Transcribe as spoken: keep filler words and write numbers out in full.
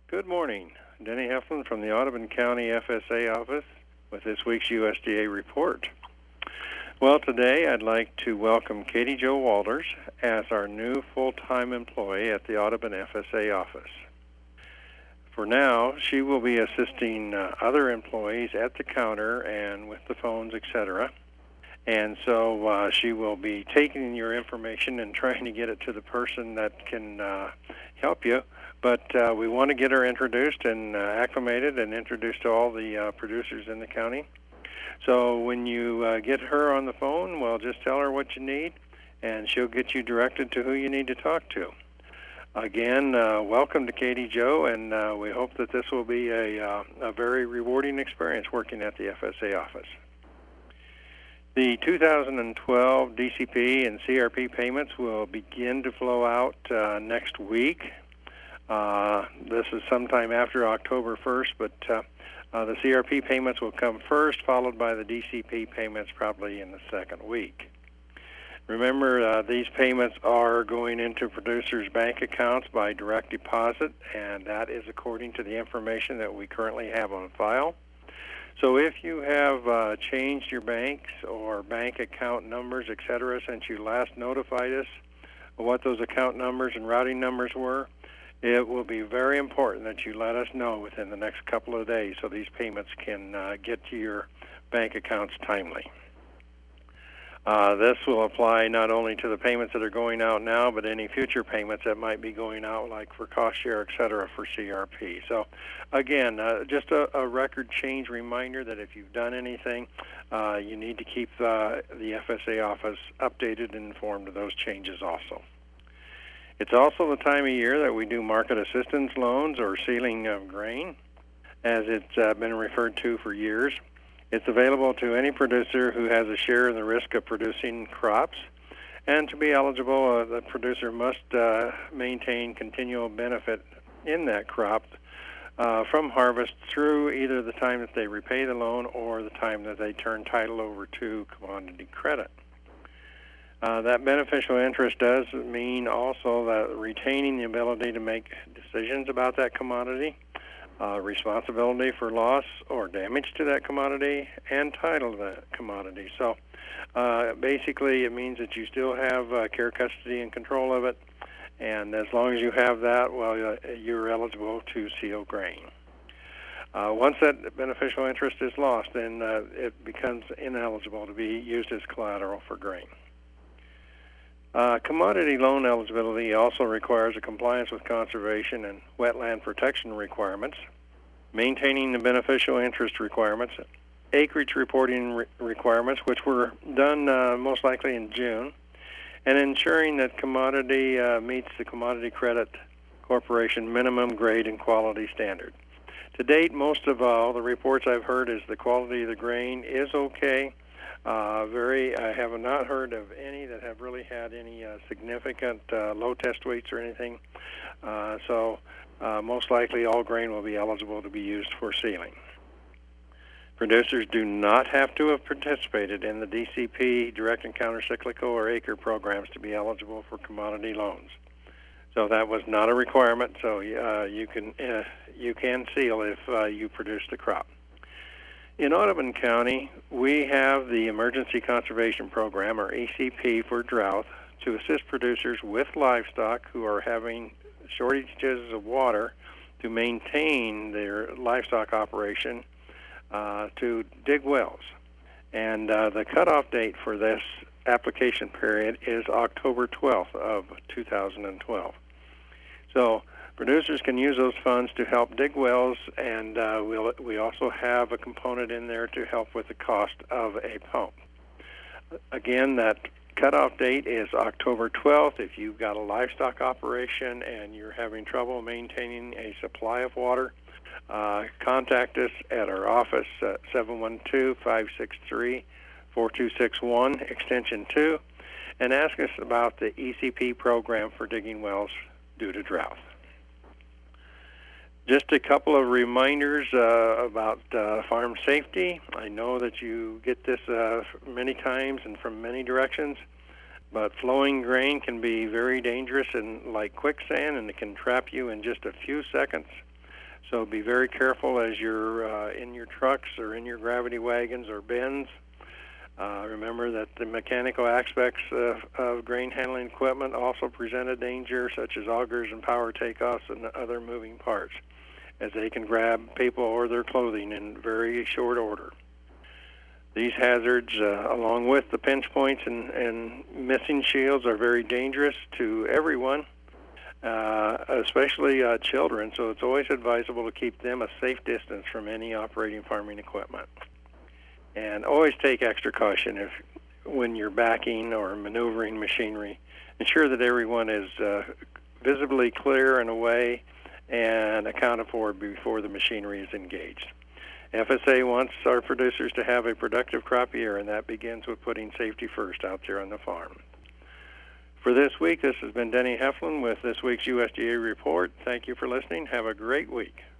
Good morning. Denny Heflin from the Audubon County F S A office with this week's U S D A report. Well, today I'd like to welcome Katie Jo Walters as our new full-time employee at the Audubon F S A office. For now, she will be assisting uh, other employees at the counter and with the phones, et cetera. And so uh, she will be taking your information and trying to get it to the person that can uh, help you. But uh, we want to get her introduced and uh, acclimated and introduced to all the uh, producers in the county. So when you uh, get her on the phone, well, just tell her what you need, and she'll get you directed to who you need to talk to. Again, uh, welcome to Katie Jo, and uh, we hope that this will be a, uh, a very rewarding experience working at the F S A office. The two thousand twelve D C P and C R P payments will begin to flow out uh, next week. Uh, this is sometime after October first, but uh, uh, the C R P payments will come first, followed by the D C P payments probably in the second week. Remember, uh, these payments are going into producers' bank accounts by direct deposit, and that is according to the information that we currently have on file. So if you have uh, changed your banks or bank account numbers, et cetera, since you last notified us of what those account numbers and routing numbers were, it will be very important that you let us know within the next couple of days so these payments can uh, get to your bank accounts timely. Uh, this will apply not only to the payments that are going out now, but any future payments that might be going out, like for cost share, et cetera, for C R P. So, again, uh, just a, a record change reminder that if you've done anything, uh, you need to keep the, the F S A office updated and informed of those changes also. It's also the time of year that we do market assistance loans or sealing of grain, as it's uh, been referred to for years. It's available to any producer who has a share in the risk of producing crops. And to be eligible, uh, the producer must uh, maintain continual benefit in that crop uh, from harvest through either the time that they repay the loan or the time that they turn title over to commodity credit. Uh, that beneficial interest does mean also that retaining the ability to make decisions about that commodity, uh, responsibility for loss or damage to that commodity, and title to that commodity. So uh, basically it means that you still have uh, care, custody, and control of it, and as long as you have that, well, uh, you're eligible to seal grain. Uh, once that beneficial interest is lost, then uh, it becomes ineligible to be used as collateral for grain. Uh, commodity loan eligibility also requires a compliance with conservation and wetland protection requirements, maintaining the beneficial interest requirements, acreage reporting re requirements, which were done uh, most likely in June, and ensuring that commodity uh, meets the Commodity Credit Corporation minimum grade and quality standard. To date, most of all the reports I've heard is the quality of the grain is okay. Uh, very, I have not heard of any that have really had any uh, significant uh, low test weights or anything. Uh, so uh, most likely all grain will be eligible to be used for sealing. Producers do not have to have participated in the D C P, direct and countercyclical, or acre programs to be eligible for commodity loans. So that was not a requirement. So uh, you can uh, you can seal if uh, you produce the crop. In Audubon County, we have the Emergency Conservation Program, or E C P, for drought to assist producers with livestock who are having shortages of water to maintain their livestock operation uh, to dig wells. And uh, the cutoff date for this application period is October twelfth of two thousand twelve. So producers can use those funds to help dig wells, and uh, we'll, we also have a component in there to help with the cost of a pump. Again, that cutoff date is October twelfth. If you've got a livestock operation and you're having trouble maintaining a supply of water, uh, contact us at our office at seven one two, five six three, four two six one, extension two, and ask us about the E C P program for digging wells due to drought. Just a couple of reminders uh, about uh, farm safety. I know that you get this uh, many times and from many directions, but flowing grain can be very dangerous and like quicksand, and it can trap you in just a few seconds. So be very careful as you're uh, in your trucks or in your gravity wagons or bins. Uh, remember that the mechanical aspects of, of grain handling equipment also present a danger, such as augers and power takeoffs and other moving parts, as they can grab people or their clothing in very short order. These hazards, uh, along with the pinch points and, and missing shields, are very dangerous to everyone, uh, especially uh, children, so it's always advisable to keep them a safe distance from any operating farming equipment. And always take extra caution if, when you're backing or maneuvering machinery. Ensure that everyone is uh, visibly clear and away and accounted for before the machinery is engaged. F S A wants our producers to have a productive crop year, and that begins with putting safety first out there on the farm. For this week, this has been Denny Heflin with this week's U S D A report. Thank you for listening. Have a great week.